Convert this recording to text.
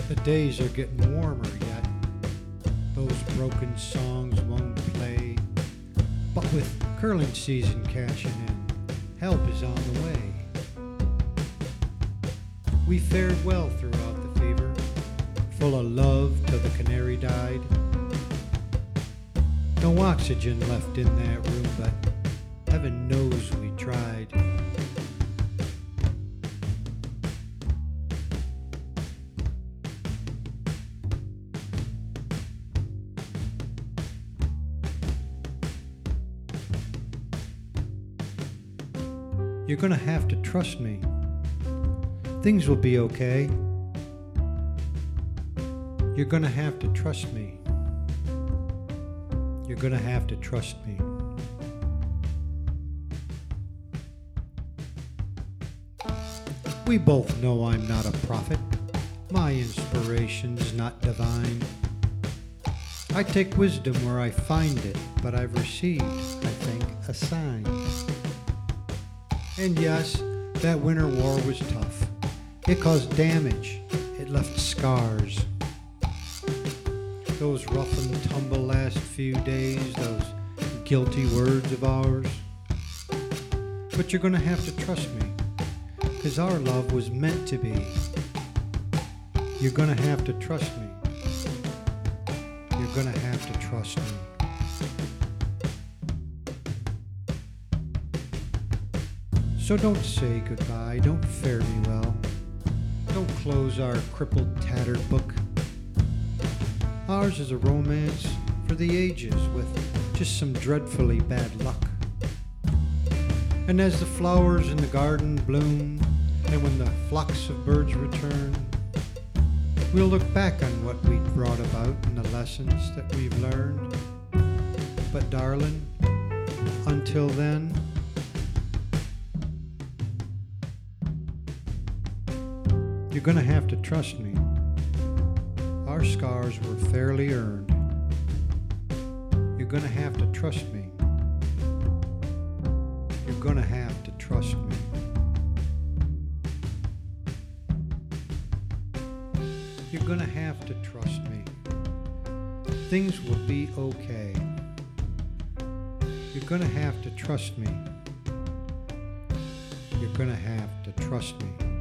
The days are getting warmer yet. Those broken songs won't play. But with curling season cashing in, help is on the way. We fared well throughout the fever, full of love till the canary died. No oxygen left in that room, but heaven knows we tried. You're gonna have to trust me. Things will be okay. You're gonna have to trust me. You're gonna have to trust me. We both know I'm not a prophet. My inspiration's not divine. I take wisdom where I find it, but I've received, I think, a sign. And yes, that winter war was tough. It caused damage. It left scars. Those rough and tumble last few days, those guilty words of ours. But you're gonna have to trust me, 'cause our love was meant to be. You're gonna have to trust me. You're gonna have to trust me. So don't say goodbye, don't fare me well. Don't close our crippled, tattered book. Ours is a romance for the ages with just some dreadfully bad luck. And as the flowers in the garden bloom, and when the flocks of birds return, we'll look back on what we brought about and the lessons that we've learned. But darling, until then, you're gonna have to trust me. Our scars were fairly earned. You're gonna have to trust me. You're gonna have to trust me. You're gonna have to trust me. Things will be okay. You're gonna have to trust me. You're gonna have to trust me.